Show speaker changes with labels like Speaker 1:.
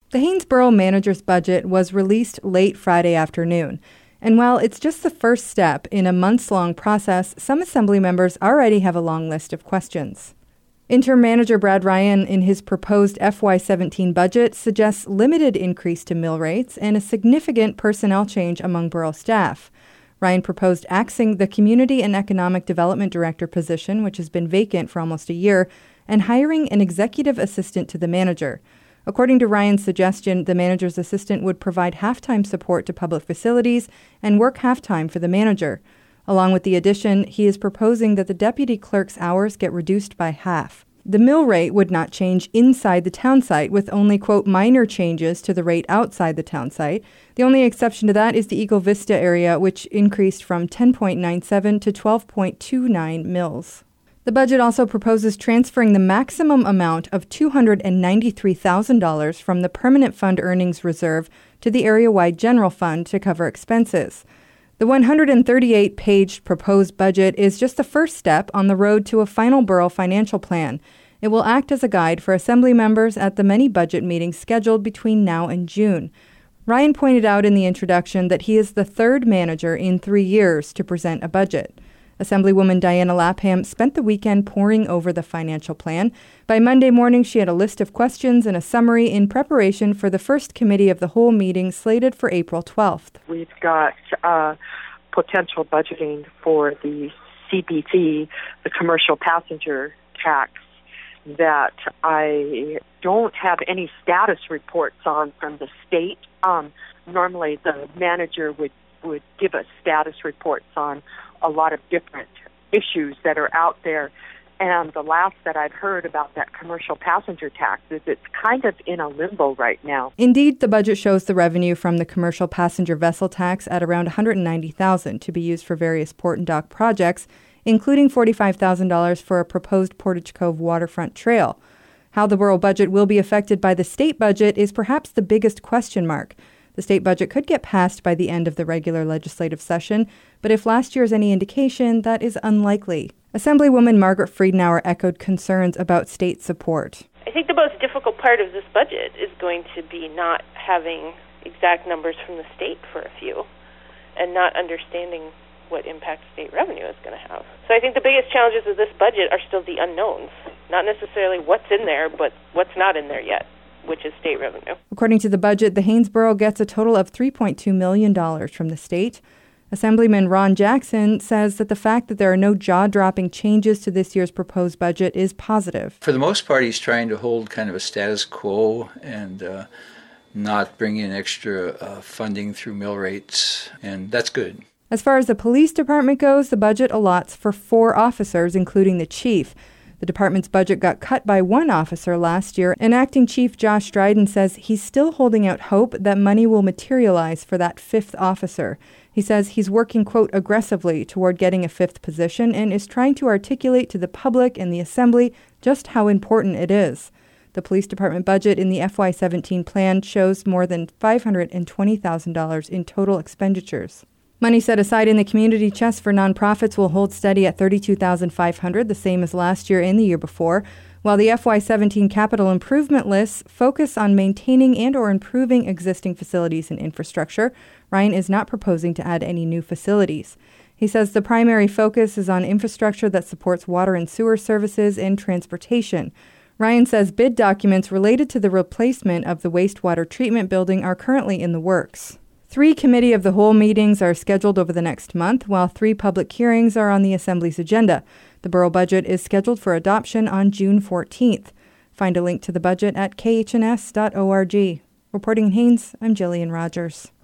Speaker 1: The Haynesboro manager's budget was released late Friday afternoon. And while it's just the first step in a months-long process, some Assembly members already have a long list of questions. Interim Manager Brad Ryan, in his proposed FY17 budget, suggests limited increase to mill rates and a significant personnel change among borough staff. Ryan proposed axing the Community and Economic Development Director position, which has been vacant for almost a year, and hiring an executive assistant to the manager. According to Ryan's suggestion, the manager's assistant would provide half-time support to public facilities and work half-time for the manager. Along with the addition, he is proposing that the deputy clerk's hours get reduced by half. The mill rate would not change inside the town site, with only, quote, minor changes to the rate outside the town site. The only exception to that is the Eagle Vista area, which increased from 10.97 to 12.29 mills. The budget also proposes transferring the maximum amount of $293,000 from the Permanent Fund Earnings Reserve to the area-wide general fund to cover expenses. The 138-page proposed budget is just the first step on the road to a final borough financial plan. It will act as a guide for Assembly members at the many budget meetings scheduled between now and June. Ryan pointed out in the introduction that he is the third manager in 3 years to present a budget. Assemblywoman Diana Lapham spent the weekend poring over the financial plan. By Monday morning, she had a list of questions and a summary in preparation for the first committee of the whole meeting slated for April 12th.
Speaker 2: We've got potential budgeting for the CPT, the commercial passenger tax, that I don't have any status reports on from the state. Normally the manager would give us status reports on a lot of different issues that are out there. And the last that I've heard about that commercial passenger tax is it's kind of in a limbo right now.
Speaker 1: Indeed, the budget shows the revenue from the commercial passenger vessel tax at around $190,000 to be used for various port and dock projects, including $45,000 for a proposed Portage Cove waterfront trail. How the borough budget will be affected by the state budget is perhaps the biggest question mark. The state budget could get passed by the end of the regular legislative session, but if last year is any indication, that is unlikely. Assemblywoman Margaret Friedenauer echoed concerns about state support.
Speaker 3: I think the most difficult part of this budget is going to be not having exact numbers from the state for a few and not understanding what impact state revenue is going to have. So I think the biggest challenges of this budget are still the unknowns, not necessarily what's in there, but what's not in there yet, which is state revenue.
Speaker 1: According to the budget, the Haynesboro gets a total of $3.2 million from the state. Assemblyman Ron Jackson says that the fact that there are no jaw-dropping changes to this year's proposed budget is positive.
Speaker 4: For the most part, he's trying to hold kind of a status quo and not bring in extra funding through mill rates, and that's good.
Speaker 1: As far as the police department goes, the budget allots for 4 officers, including the chief. The department's budget got cut by 1 officer last year, and Acting Chief Josh Dryden says he's still holding out hope that money will materialize for that 5th officer. He says he's working, quote, aggressively toward getting a 5th position and is trying to articulate to the public and the Assembly just how important it is. The police department budget in the FY17 plan shows more than $520,000 in total expenditures. Money set aside in the community chest for nonprofits will hold steady at $32,500, the same as last year and the year before, while the FY17 capital improvement lists focus on maintaining and or improving existing facilities and infrastructure. Ryan is not proposing to add any new facilities. He says the primary focus is on infrastructure that supports water and sewer services and transportation. Ryan says bid documents related to the replacement of the wastewater treatment building are currently in the works. 3 committee of the whole meetings are scheduled over the next month, while 3 public hearings are on the Assembly's agenda. The borough budget is scheduled for adoption on June 14th. Find a link to the budget at khns.org. Reporting in Haines, I'm Jillian Rogers.